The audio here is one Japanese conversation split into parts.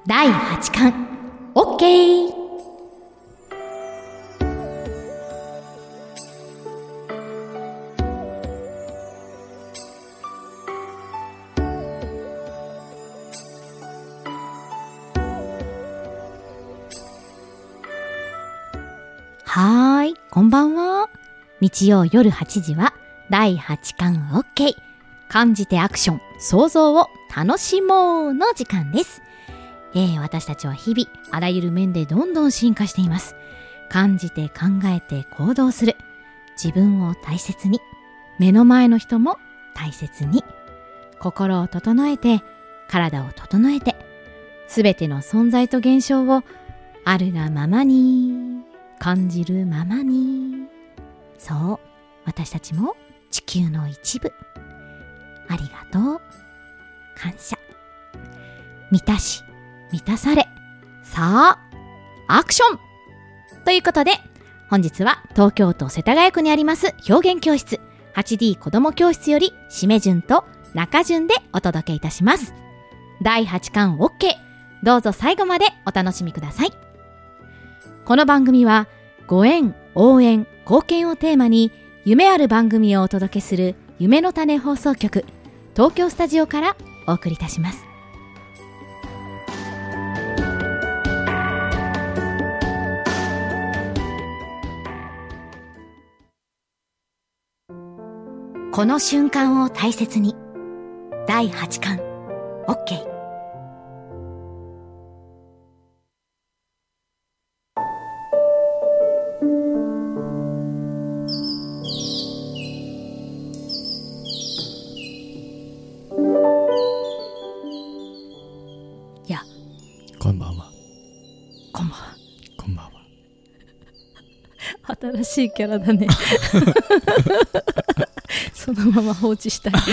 第8巻 OK。 はーい、こんばんは。日曜夜8時は第8巻 OK。 感じてアクション、想像を楽しもうの時間です。私たちは日々あらゆる面でどんどん進化しています。感じて考えて行動する。自分を大切に、目の前の人も大切に。心を整えて、体を整えて、すべての存在と現象をあるがままに、感じるままに。そう、私たちも地球の一部。ありがとう。感謝。満たし、満たされ。さあ、アクションということで、本日は東京都世田谷区にあります表現教室 8D 子ども教室より締め順と中順でお届けいたします。第8巻 OK。 どうぞ最後までお楽しみください。この番組はご縁、応援、貢献をテーマに夢ある番組をお届けする夢の種放送局東京スタジオからお送りいたします。この瞬間を大切に。第8巻 OK。 こんばんは。 こんばんは。 こんばんは。 新しいキャラだね。そのまま放置したい。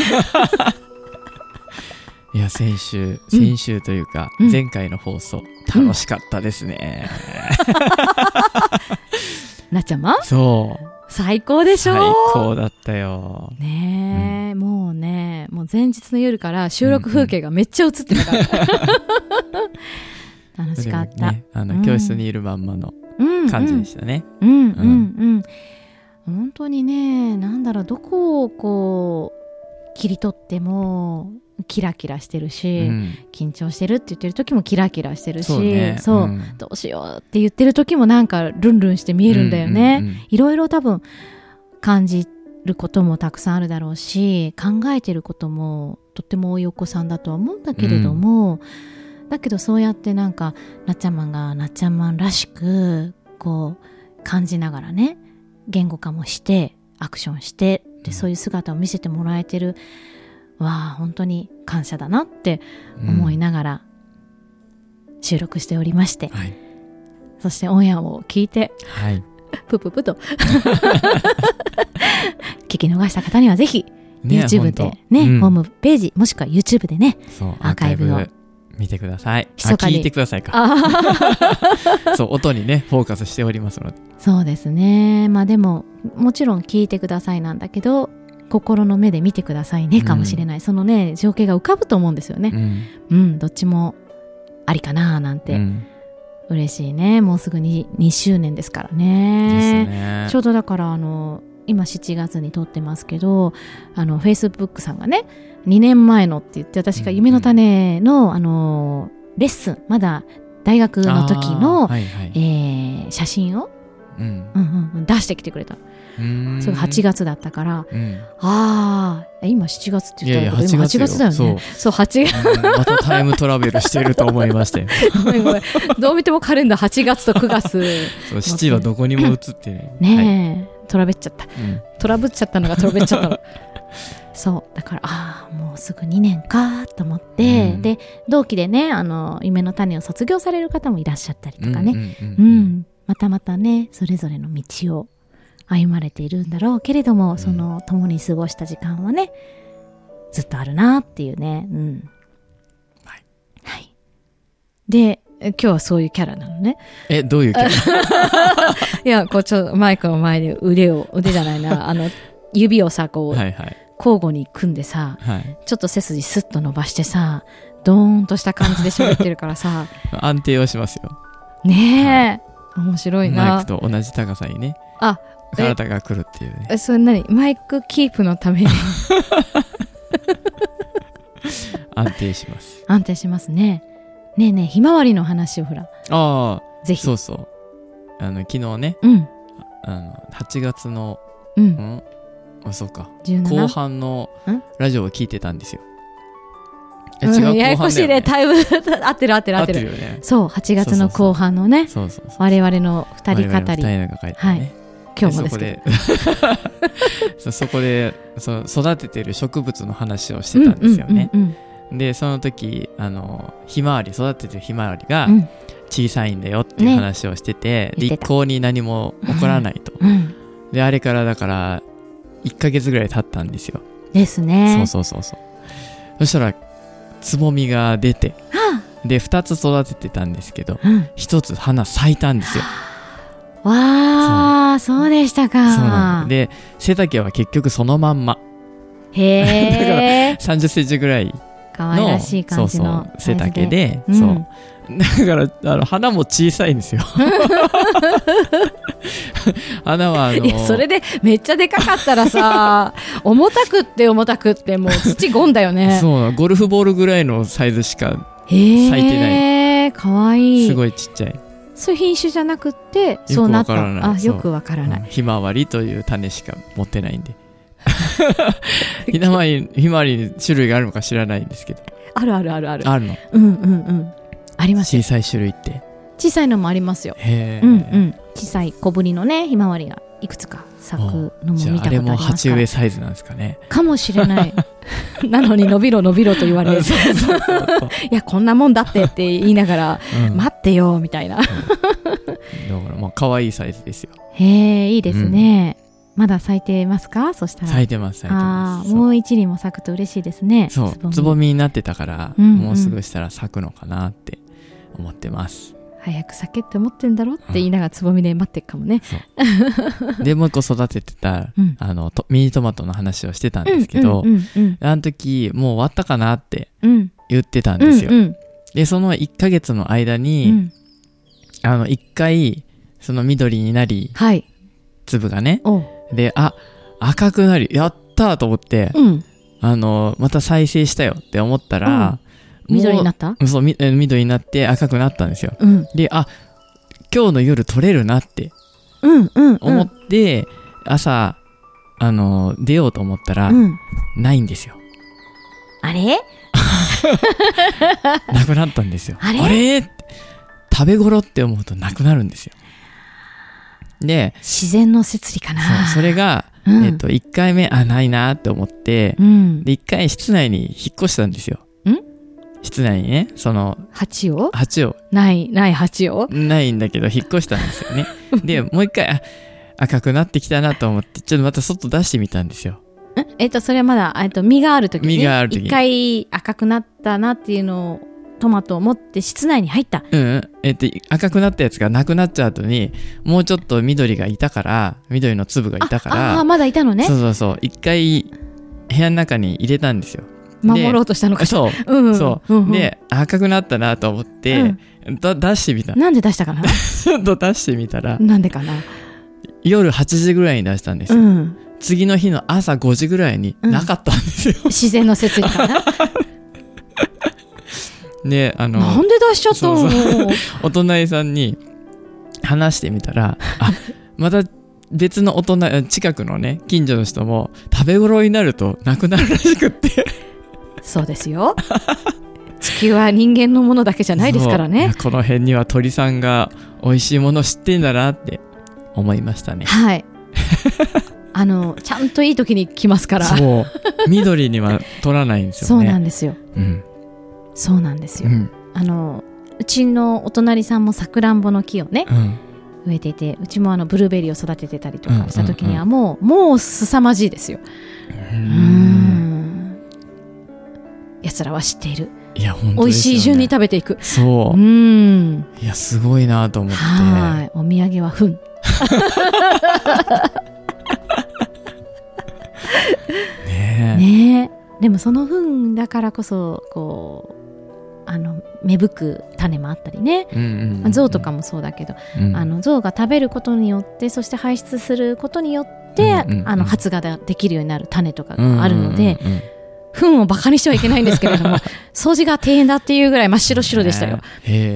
いや、先週というか、前回の放送、楽しかったですね。 なっちゃま？ そう。 最高でしょ？ 最高だったよ。 ねえ、もう前日の夜から収録風景がめっちゃ映ってるから。楽しかった。 ね、教室にいるまんまの感じでしたね。 本当にね、どこをこう切り取ってもキラキラしてるし、緊張してるって言ってる時もキラキラしてるし、そう、どうしようって言ってる時もルンルンして見えるんだよね。いろいろ多分感じることもたくさんあるだろうし、考えてることもとっても多いお子さんだとは思うんだけれども、だけどそうやってなっちゃんまんがなっちゃんまんらしくこう感じながらね、言語化もしてアクションしてで、そういう姿を見せてもらえてるわあ、本当に感謝だなって思いながら収録しておりまして、そしてオンエアを聞いて、プププと聞き逃した方にはぜひ YouTube でね、ホームページもしくは YouTube でね、アーカイブを見てください。聞いてくださいか。そう、音にねフォーカスしておりますので。そうですね。 でももちろん聞いてくださいなんだけど、心の目で見てくださいねかもしれない、そのね情景が浮かぶと思うんですよね。どっちもありかななんて、嬉しいね。もうすぐに2周年ですからね。ですね。ちょうどだから今7月に撮ってますけど、Facebook さんがね、2年前のって言って、私が夢の種の、レッスン、まだ大学の時の、写真を、出してきてくれた。それが8月だったから、今7月って言ったら今8月だよね。そう、8月。 またタイムトラベルしてると思いまして。 ごめん。どう見てもカレンダー8月と9月。 そう、7はどこにも映ってね。 ねえ、トラベっちゃった。トラブっちゃったのがトラベっちゃったの。そうだからもうすぐ2年かと思って、で同期でね夢の種を卒業される方もいらっしゃったりとかね、またねそれぞれの道を歩まれているんだろうけれども、その共に過ごした時間はねずっとあるなっていうね。で今日はそういうキャラなのね。 どういうキャラ？ いや、こうちょっとマイクの前で腕じゃないな指をさこう、 交互に組んでさ、 はい、 ちょっと背筋スッと伸ばしてさ、ドーンとした感じで喋ってるからさ安定はしますよねえ、はい、面白いな。 マイクと同じ高さにね、体が来るっていうね。 それ何、マイクキープのために安定します。 安定しますね。ねえねえ、ひまわりの話をほら、ぜひ。 そうそう、昨日ね、8月の、そうか、後半のラジオを聞いてたんですよ。違う、後半だよね。ややこしいね、タイム合ってるよね。そう、8月の後半のね、我々の二人語り、はい、今日もですけどそこで育ててる植物の話をしてたんですよね。でその時ひまわり、育ててるひまわりが小さいんだよっていう話をしてて、一向に何も起こらないと、であれからだから1ヶ月ぐらい経ったんですよ。 ですね。 そしたらつぼみが出て、で2つ育ててたんですけど、1つ花咲いたんですよ。 わあ、そうでしたか。 そうなんで、背丈は結局そのまんま。 へえ。 だから30センチぐらい可愛らしい感じの背丈で、そうだから花も小さいんですよ花はそれでめっちゃでかかったらさ重たくってもう土ゴンだよねそう、ゴルフボールぐらいのサイズしか咲いてない。 かわいい。 すごいちっちゃい。 そういう品種じゃなくってそうなった。よくわからない。 ひまわりという種しか持ってないんでひまわりに種類があるのか知らないんですけど、 あるの。ありますよ。 小さい種類って。 小さいのもありますよ。 へー、 小さい小ぶりのねひまわりがいくつか咲くのも見たことありますから。 あれも鉢植えサイズなんですかね。 かもしれないなのに伸びろと言われるいやこんなもんだって言いながら、待ってよみたいなだから可愛いサイズですよ。 へえ、いいですね。まだ咲いてますか？そしたら咲いてます。 もう一輪も咲くと嬉しいですね。 そうつぼみになってたから、もうすぐしたら咲くのかなって思ってます。 早く咲けって思ってんだろって言いながらつぼみで待ってるかもね。 でもう一個育ててた、ミニトマトの話をしてたんですけど、あの時もう終わったかなって言ってたんですよ。でその1ヶ月の間に、1回その緑になり、粒がね、で赤くなり、やったーと思って、また再生したよって思ったら、 緑になった？ そう、緑になって赤くなったんですよ。で今日の夜取れるなって思って、朝出ようと思ったら、ないんですよ。 あれなくなったんですよ。 あれ食べ頃って思うとなくなるんですよ。で自然の摂理かな。 それが、1回目ないなって思って、で1回室内に引っ越したんですよ。室内にね、その鉢をない鉢をないんだけど引っ越したんですよねでもう一回赤くなってきたなと思って、ちょっとまた外出してみたんですよ。 それはまだ実がある時に一回赤くなったなっていうのをトマトを持って室内に入った。 赤くなったやつがなくなっちゃう後にもうちょっと緑の粒がいたから、 まだいたのね。 そう一回部屋の中に入れたんんですよ。 守ろうとしたのか。 そう、で赤くなったなと思って、出してみた。 なんで出したかなちょっと出してみたら、 なんでかな、 夜8時ぐらいに出したんですよ。次の日の朝5時ぐらいになかったんですよ。 自然の摂理かなでなんで出しちゃったのお隣さんに話してみたら、また別の近くのね近所の人も食べ頃になるとなくなるらしくってそうですよ地球は人間のものだけじゃないですからね。 この辺には鳥さんが美味しいもの知ってんだなって思いましたね。 はいちゃんといい時に来ますから。 そう緑には取らないんですよね。 そうなんですよ、そうなんですよ、うちのお隣さんもさくらんぼの木をね、植えていて、うちもブルーベリーを育ててたりとかした時にはもう凄まじいですよ。やつらは知っている。 いや、本当ですよね。 美味しい順に食べていく。 そう。いや、すごいなと思って。 お土産はふん。 ねでもその分だからこそこう芽吹く種もあったりね、象とかもそうだけど、象が食べることによって、そして排出することによって、発芽できるようになる種とかがあるので、糞をバカにしてはいけないんですけれども掃除が大変だっていうぐらい真っ白白でしたよ。美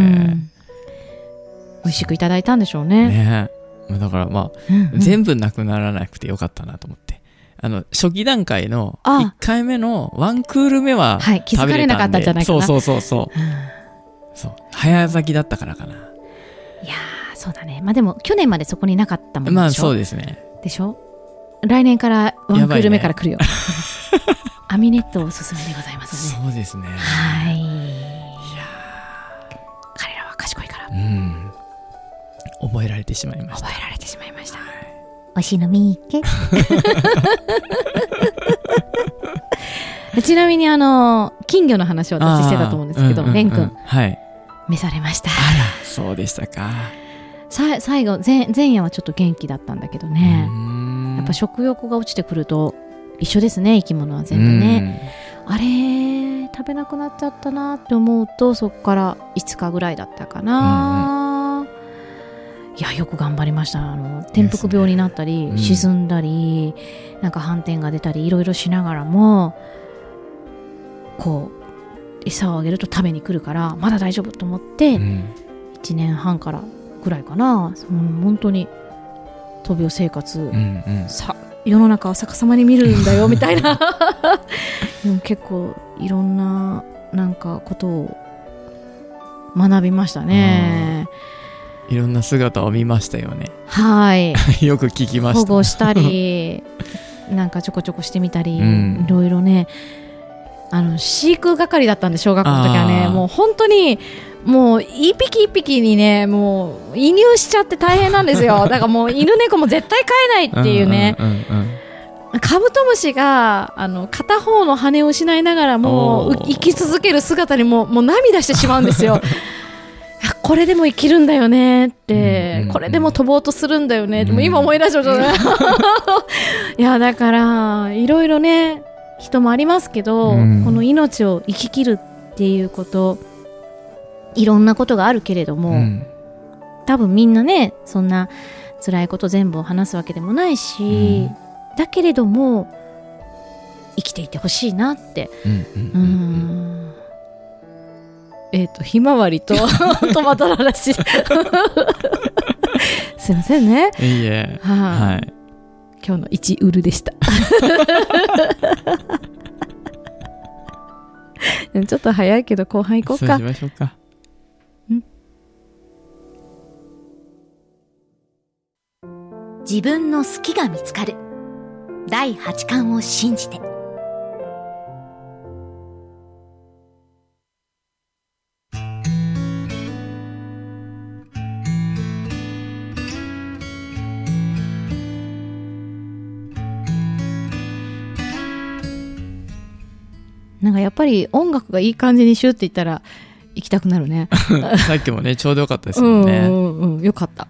味しくいただいたんでしょうね。 だからまあ、全部なくならなくてよかったなと思って、初期段階の1回目のワンクール目は食べれたんで、 気づかれなかったんじゃないかな。 そう早咲きだったからかな。いやー、そうだね。まあでも去年までそこになかったもんでしょ。 まあそうですね。 でしょ。来年からワンクール目から来るよ。アミネットおすすめでございますね。 そうですね。 はい。いや彼らは賢いから。 覚えられてしまいました。 おしのみーけ。ちなみに金魚の話を私してたと思うんですけど、レン君、召されました。 あら、そうでしたか。 最後前夜はちょっと元気だったんだけどね。やっぱ食欲が落ちてくると一緒ですね、生き物は全部ね。あれ食べなくなっちゃったなって思うと、そこから5日ぐらいだったかな。いや、よく頑張りました。転覆病になったり、沈んだり、なんか斑点が出たりいろいろしながらも、こう餌をあげると食べに来るからまだ大丈夫と思って、1年半からぐらいかな、本当に闘病生活、世の中は逆さまに見るんだよみたいなでも結構いろんななんかことを学びましたね。 いろんな姿を見ましたよね。 はいよく聞きました。 保護したりなんかちょこちょこしてみたり、いろいろね、飼育係だったんで、小学校の時はね、もう本当にもう一匹一匹にね、もう移入しちゃって大変なんですよ。だからもう犬猫も絶対飼えないっていうね。カブトムシが片方の羽を失いながらも生き続ける姿にもう涙してしまうんですよ。これでも生きるんだよねって、これでも飛ぼうとするんだよねって、もう今思い出しちゃういや、だからいろいろね、人もありますけど、この命を生き切るっていうこと、いろんなことがあるけれども、多分みんなね、そんな辛いこと全部を話すわけでもないし、だけれども生きていてほしいなって。ひまわりとトマトの話すいませんね。 いいえ、はい、 今日の1ウルでしたちょっと早いけど後半行こうか。 そうしましょうか。 自分の好きが見つかる第8巻を信じて。なんかやっぱり音楽がいい感じにシュッっていったら行きたくなるねさっきもねちょうどよかったですもんね。 よかった。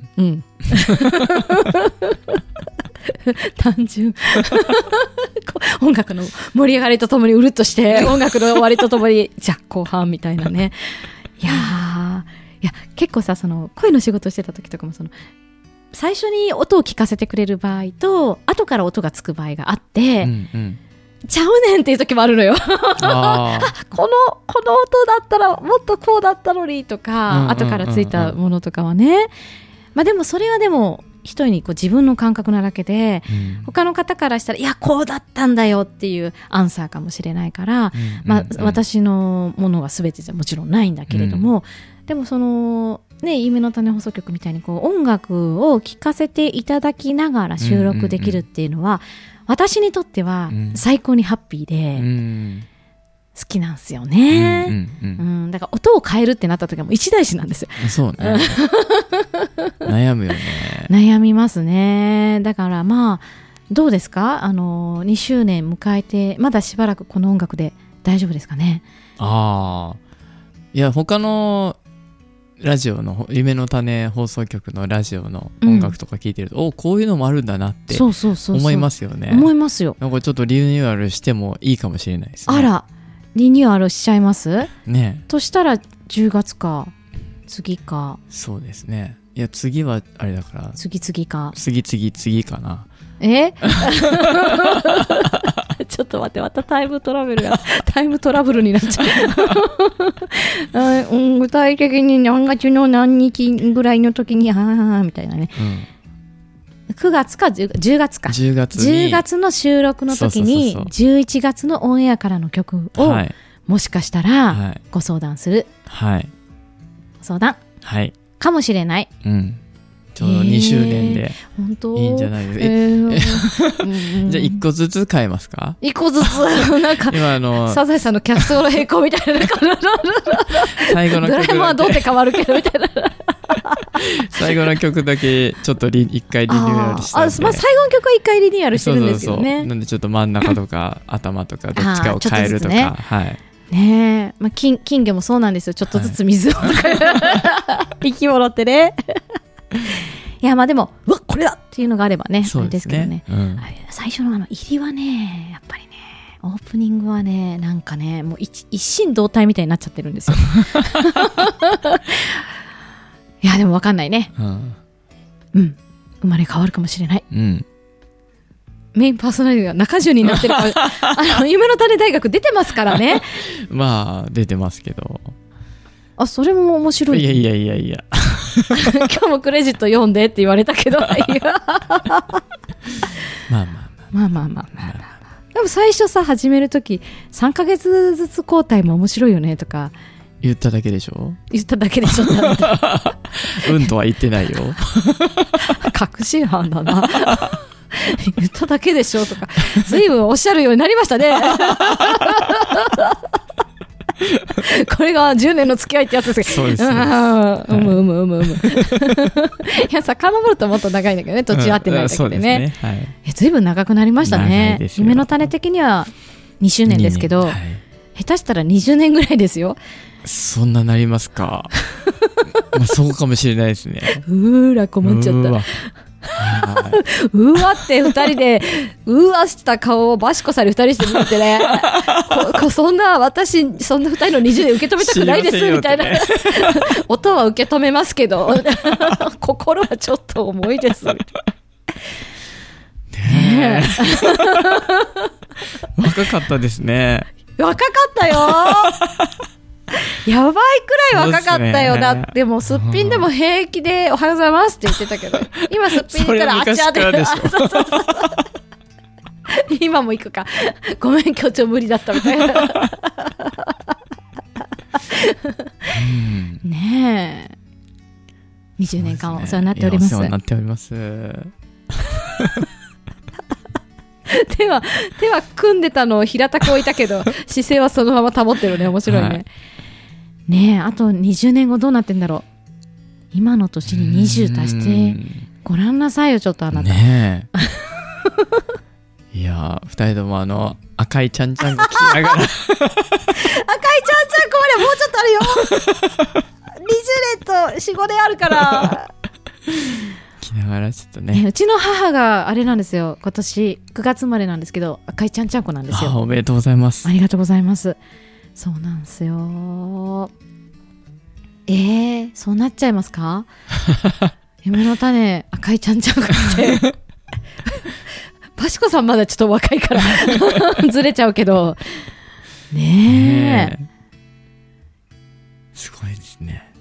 単純音楽の盛り上がりとともにうるっとして音楽の終わりとともにじゃあ後半みたいなね。いや結構さ、その声の仕事してた時とかも、その最初に音を聞かせてくれる場合と後から音がつく場合があって、ちゃうねんっていう時もあるのよこの音だったらもっとこうだったのにとか、後からついたものとかはね、まあでもそれはでも一人にこう自分の感覚なだけで、他の方からしたらいやこうだったんだよっていうアンサーかもしれないから、私のものが全てじゃもちろんないんだけれども、でもそのね、夢の種放送局みたいにこう音楽を聴かせていただきながら収録できるっていうのは、私にとっては最高にハッピーで好きなんですよね。だから音を変えるってなった時はもう一大事なんですよ。 そうね悩むよね。 悩みますね。だからまあどうですか、2周年迎えてまだしばらくこの音楽で大丈夫ですかね。 いや他のラジオの夢の種放送局のラジオの音楽とか聞いてると、こういうのもあるんだなって思いますよね。 思いますよ。 なんかちょっとリニューアルしてもいいかもしれないですね。 あら、リニューアルしちゃいますね。 としたら10月か次か。 そうですね。いや次はあれだから次か次かな。 ちょっと待って、またタイムトラブルになっちゃう具体的に何月の何日ぐらいの時にみたいなね、9月か10月か10月の収録の時に11月のオンエアからの曲を、はい、もしかしたらご相談する、はい、相談、はい、かもしれない、 ちょうど2周年でいいんじゃないですか。じゃあ1個ずつ変えますか？1 個ずつなんか今サザエさんのキャストの並行みたいな最後の曲だけドラえもんはどうって変わるけどみたいな最後の曲だけちょっと1回リニューアルしたんで、 最後の曲は1回リニューアルしてるんですけどね。 そうなんでちょっと真ん中とか頭とかどっちかを変えるとか、はいねえ、金魚もそうなんですよ。ちょっとずつ水をとか、生き物ってねいや、まあでもこれだっていうのがあればね、あれですけどね、最初の入りはね、やっぱりね、オープニングはね、なんかね、もう一心同体みたいになっちゃってるんですよいやでも分かんないね、生まれ変わるかもしれない、メインパーソナリティが中中になってるから夢の種大学出てますからねまあ出てますけど、 それも面白い。 いや今日もクレジット読んでって言われたけどまあでも最初さ、始めるとき3ヶ月ずつ交代も面白いよねとか言っただけでしょうんとは言ってないよ確信犯だな言っただけでしょとか随分おっしゃるようになりましたねこれが10年の付き合いってやつですけど、そうです、いや、遡るともっと長いんだけどね、途中会ってないだけでね、随分長くなりましたね。夢の種的には2周年ですけど、下手したら20年ぐらいですよ。 そんななりますかそうかもしれないですね。 困っちゃったうわって2人でうわした顔をバシコさんに2人して見てねそんな2人の20年受け止めたくないですみたいな音は受け止めますけど心はちょっと重いですみたいなね若かったですね。 若かったよやばいくらい若かったよ、だってもうすっぴんでも平気でおはようございますって言ってたけど今すっぴん言ったらあっちゃって今も行くかごめん今日ちょ無理だったみたいなねえ20年間お世話になっております。 お世話になっております手は組んでたのを平たく置いたけど姿勢はそのまま保ってるね。面白いね、ねえ、あと20年後どうなってんだろう。今の年に20足してごらんなさいよちょっとあなたねいや2人とも赤いちゃんちゃんこ着ながら赤いちゃんちゃんこまでもうちょっとあるよ20年と4、5年あるから着ながらちょっと ねうちの母があれなんですよ、今年9月生まれなんですけど赤いちゃんちゃんこなんですよ。おめでとうございます。ありがとうございます。そうなんですよ。そうなっちゃいますか夢の種赤いちゃんちゃんこってパシコさんまだちょっと若いからずれちゃうけどねえ、すごいですね。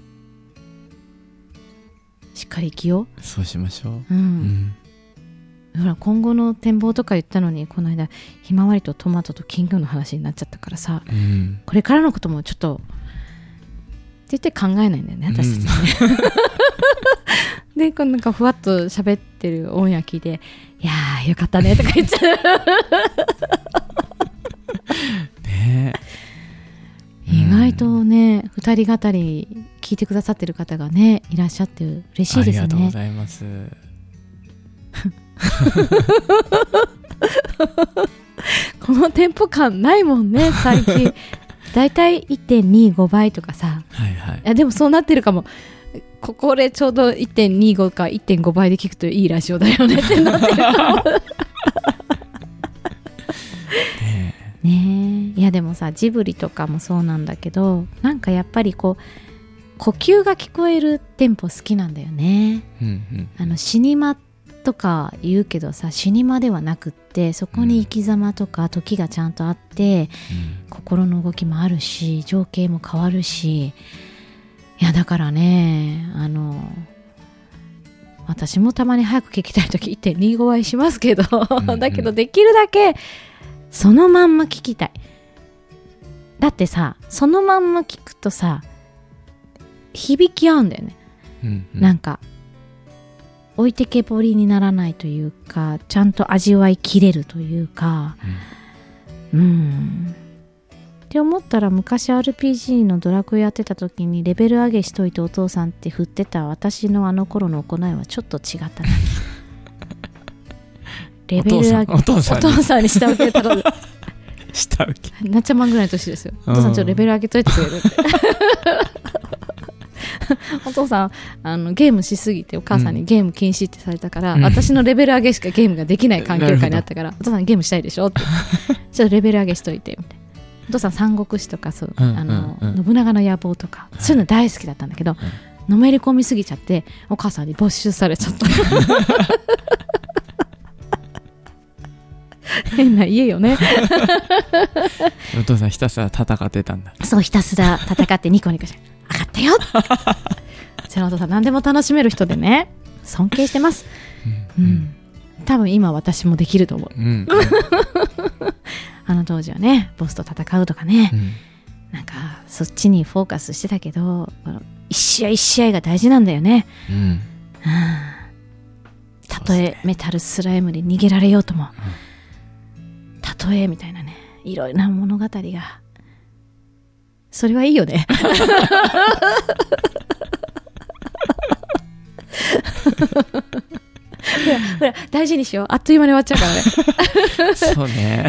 しっかり生きよう。そうしましょう、ほら今後の展望とか言ったのにこの間ひまわりとトマトと金魚の話になっちゃったからさ、これからのこともちょっと絶対考えないんだよね私たちね、でこうなんかふわっと喋ってるオンエア聞いていやーよかったねとか言っちゃうねえ、意外とね2人語り聞いてくださってる方がねいらっしゃって嬉しいですね。ありがとうございますこのテンポ感ないもんね最近だいたい 1.25 倍とかさ、 はいやでもそうなってるかも。これちょうど 1.25 か 1.5 倍で聞くといいラジオだよねってなってるかもねえ。いやでもさ、ジブリとかもそうなんだけど、なんかやっぱりこう呼吸が聞こえるテンポ好きなんだよね、シニマとか言うけどさ、シニマではなくってそこに生き様とか時がちゃんとあって、心の動きもあるし情景も変わるし、いやだからね、私もたまに早く聞きたいとき 1.25 倍しますけどだけどできるだけそのまんま聞きたい。だってさ、そのまんま聞くとさ響き合うんだよね、なんか置いてけぼりにならないというか、ちゃんと味わいきれるというか、って思ったら、昔 RPG のドラクエやってた時にレベル上げしといてお父さんって振ってた私のあの頃の行いはちょっと違ったなレベル上げ、お父さんに下請けたこと下請けなっちゃまんぐらいの年ですよ。お父さんちょっとレベル上げといてくれるってお父さんゲームしすぎてお母さんにゲーム禁止ってされたから、私のレベル上げしかゲームができない環境下にあったから、お父さんゲームしたいでしょってちょっとレベル上げしといてみたいな。お父さん三国志とかそう、信長の野望とか、そういうの大好きだったんだけど、のめり込みすぎちゃってお母さんに没収されちゃった変な家よねお父さんひたすら戦ってたんだ。 そう、ひたすら戦ってニコニコして分かったようちのお父さん何でも楽しめる人でね、尊敬してます、多分今私もできると思う、あの当時はね、ボスと戦うとかね、なんかそっちにフォーカスしてたけど、一試合一試合が大事なんだよね、たとえメタルスライムに逃げられようとも、たとえみたいなね、いろいろな物語が、それはいいよねほら大事にしよう、あっという間に終わっちゃうからねそうね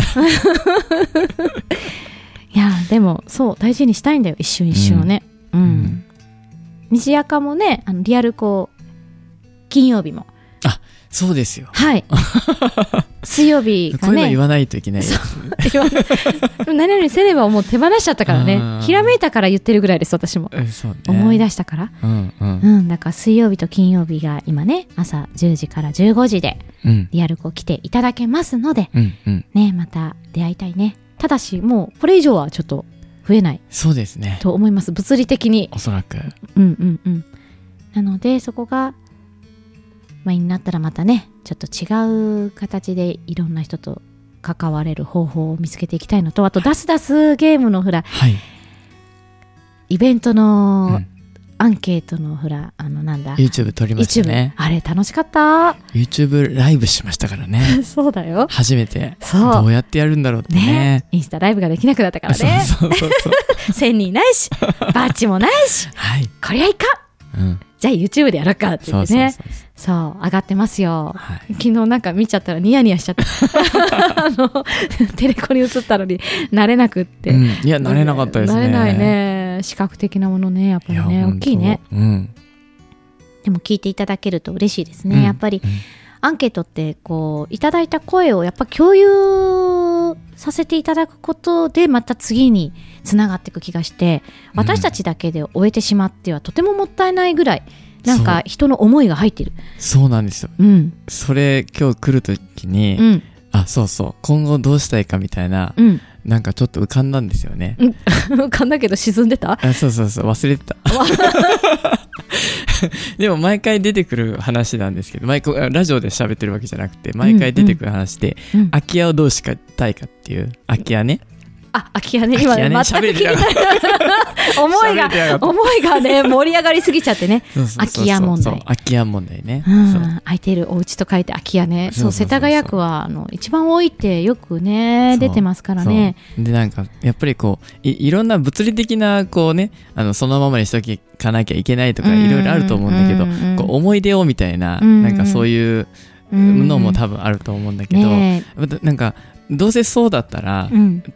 いやでもそう大事にしたいんだよ、一瞬一瞬をね、虹赤もね、リアルこう金曜日も、 あ、そうですよ、 はい水曜日がね、 こういうの言わないといけない何々せねばもう手放しちゃったからね、ひらめいたから言ってるぐらいです、私も、 そうね、 思い出したから、だから水曜日と金曜日が今ね、朝10時から15時でリアルコ来ていただけますので、ね、また出会いたいね。ただしもうこれ以上はちょっと増えない、 そうですねと思います、物理的に、 おそらく、 なのでそこが前になったらまたね、ちょっと違う形でいろんな人と関われる方法を見つけていきたいのと、あとダスダスゲームのほら、イベントのアンケートのほら、なんだ YouTube 撮りましたね、 あれ楽しかった。 YouTube ライブしましたからねそうだよ、 初めて。 そうどうやってやるんだろうって ねインスタライブができなくなったからねそう 1000人いないしバッジもないし、こりゃいかん、じゃあ YouTube でやろうかって言ってね、そう上がってますよ、昨日なんか見ちゃったらニヤニヤしちゃったテレコに映ったのに慣れなくって、 いや慣れなかったですね、 慣れないね、視覚的なものね、やっぱりね、大きいね、でも聞いていただけると嬉しいですね、やっぱり、アンケートってこういただいた声をやっぱ共有させていただくことでまた次につながっていく気がして、私たちだけで終えてしまってはとてももったいないぐらい、なんか人の思いが入ってる。 そうなんですよ、それ今日来るときに、そうそう今後どうしたいかみたいな、なんかちょっと浮かんだんですよね、 浮かんだけど沈んでた。 そう忘れてたでも毎回出てくる話なんですけど、ラジオで喋ってるわけじゃなくて毎回出てくる話で、空き家をどうしたいかっていう、空き家ね、 空き家ね、今ね、全く気になる思いがね盛り上がりすぎちゃってね、空き家問題、 空き家問題ね、 空いてるお家と書いて空き家ね、そう世田谷区は一番多いってよくね出てますからね。 でなんかやっぱりこう いろんな物理的なこうね、そのままにしとかなきゃいけないとかいろいろあると思うんだけど、こう思い出をみたいな、なんかそういうのも多分あると思うんだけど、なんかどうせそうだったら、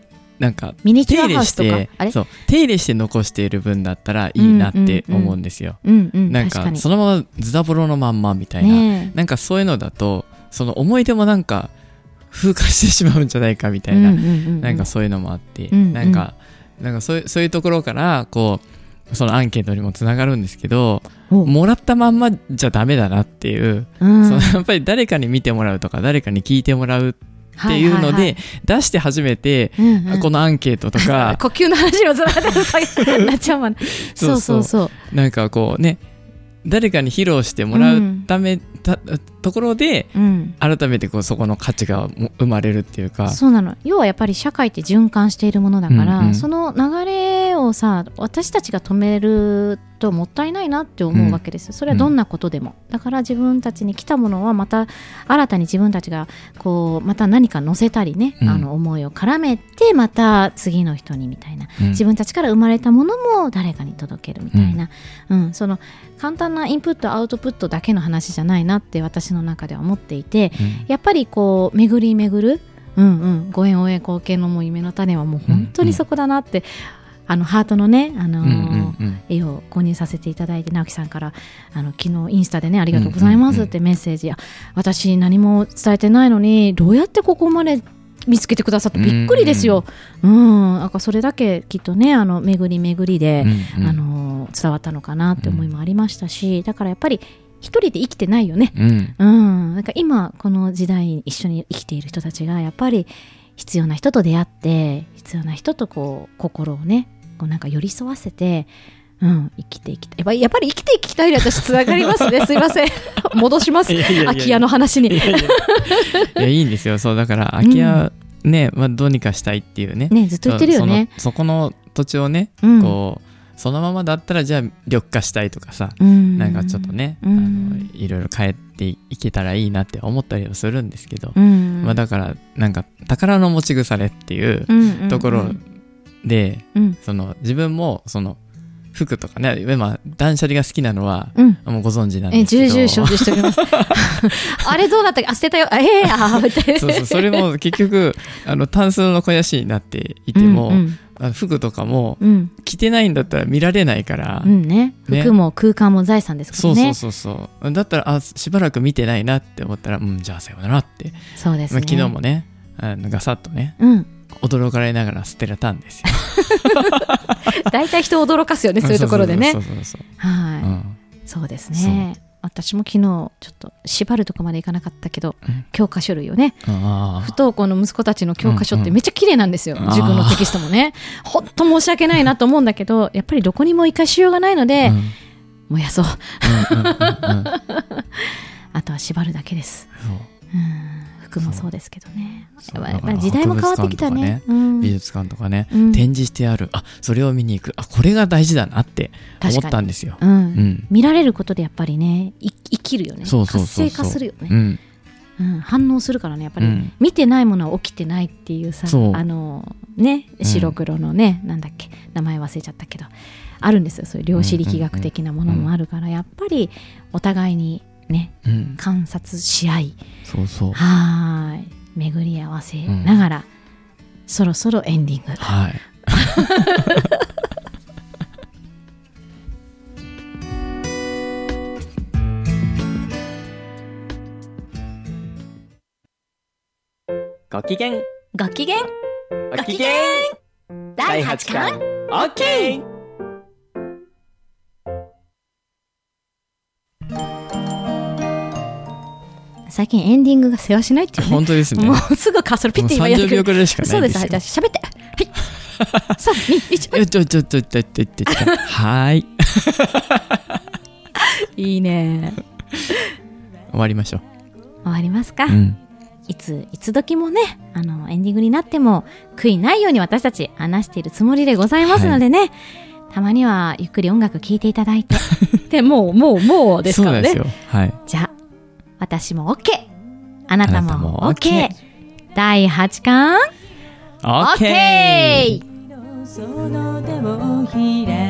なんかミニチュアハウスとかそう手入れして残している分だったらいいなって思うんですよ。なんかそのままズタボロのまんまみたいな、なんかそういうのだとその思い出もなんか風化してしまうんじゃないかみたいな、なんかそういうのもあって、なんかそういうところからこうそのアンケートにもつながるんですけど、もらったまんまじゃダメだなっていう、そのやっぱり誰かに見てもらうとか誰かに聞いてもらうっていうので出して初めてこのアンケートとか呼吸の話をずらってなっちゃうもん。そうなんかこうね、誰かに披露してもらうためところで、改めてこうそこの価値が生まれるっていうか。 そうなの。要はやっぱり社会って循環しているものだから、その流れをさ私たちが止めるともったいないなって思うわけです。それはどんなことでも、だから自分たちに来たものはまた新たに自分たちがこうまた何か乗せたりね、思いを絡めてまた次の人にみたいな、自分たちから生まれたものも誰かに届けるみたいな、その簡単なインプットアウトプットだけの話じゃないなって私の中では思っていて、やっぱりこう巡り巡る、ご縁応援貢献のもう夢の種はもう本当にそこだなって、ハートのね、絵を購入させていただいて、直樹さんから昨日インスタでねありがとうございますってメッセージ、私何も伝えてないのにどうやってここまで見つけてくださってびっくりですよ。なんかそれだけきっとね巡り巡りで、伝わったのかなって思いもありましたし、だからやっぱり一人で生きてないよね。なんか今この時代一緒に生きている人たちがやっぱり必要な人と出会って必要な人とこう心をねこうなんか寄り添わせて、生きていきたい。やっぱり生きていきたいで私つながりますね。すいません戻します。空き家の話に。いいんですよ。そうだから空き家ね、どうにかしたいっていうね。 ずっと言ってるよね。 そこの土地をね、こうそのままだったらじゃあ緑化したいとかさ、なんかちょっとね、いろいろ変えていけたらいいなって思ったりはするんですけど、だからなんか宝の持ち腐れっていうところで、その自分もその服とかね、断捨離が好きなのは、もうご存知なんですけど、重々承知しておりますあれどうなったか捨てたよ、みたいな。そうそれも結局タンスの肥やしになっていても、服とかも、着てないんだったら見られないから、服も空間も財産ですからね。そうだったらしばらく見てないなって思ったら、じゃあさようならって。そうですね。昨日もねガサッとね、驚かれながら捨てれたんですよ大体人を驚かすよね、そういうところでね。そうですね。私も昨日ちょっと縛るとこまでいかなかったけど、教科書類をね、不登校の息子たちの教科書ってめっちゃ綺麗なんですよ、塾のテキストもね。ほんと申し訳ないなと思うんだけど、やっぱりどこにも生かしようがないので、燃やそう。あとは縛るだけです。服もそうですけどね。時代も変わってきたね。美術館とかね、展示してある、それを見に行く、これが大事だなって思ったんですよ。見られることでやっぱりね生きるよね。活性化するよね。反応するからね、やっぱり見てないものは起きてないっていうさ、ね、白黒のね、なんだっけ名前忘れちゃったけどあるんですよ。そういう量子力学的なものもあるから、やっぱりお互いにね、観察し合い、巡り合わせながら、そろそろエンディング。 ご機嫌ご機嫌ご機嫌第8巻 OK。 最近エンディングが世話しないっていうね。 本当ですね。 もうすぐカーソルピッて今やってくる。 30秒くらいしかないんですよ。 そうです。じゃあ喋って。はい。3、2、1。 はい。 いいね。 終わりましょう。 終わりますか。いつ時もね、エンディングになっても悔いないように私たち話しているつもりでございますのでね。たまにはゆっくり音楽聴いていただいて。でもうですからね。そうですよ。はい。じゃあ。私も OK、 あなたも OK、 第8巻 OK。 その手を開